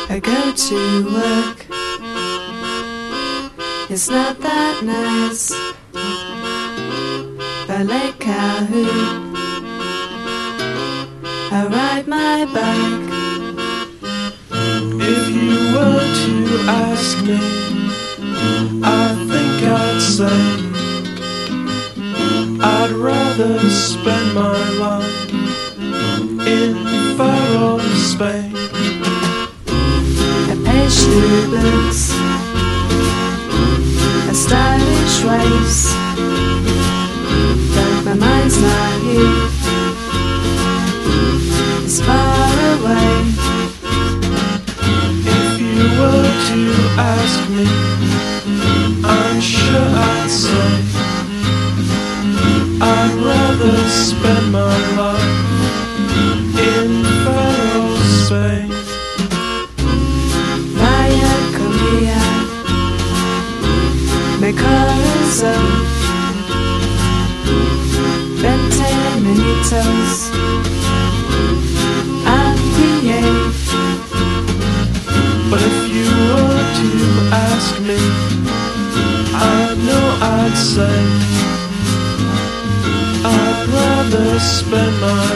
I go to work, it's not that nice. Ballet Calhoun, I ride my bike. If you were to ask me, I think I'd say I'd rather spend my life in far off Spain. A page through books, a stylish ways, but my mind's not here, it's far away. If you were to ask me, I'm sure I'd say I'd rather spend my life in far off Spain. Vaya comida, mi corazón, 20 minutos a pie. But if you were to ask me, I know I'd say I'd rather spend my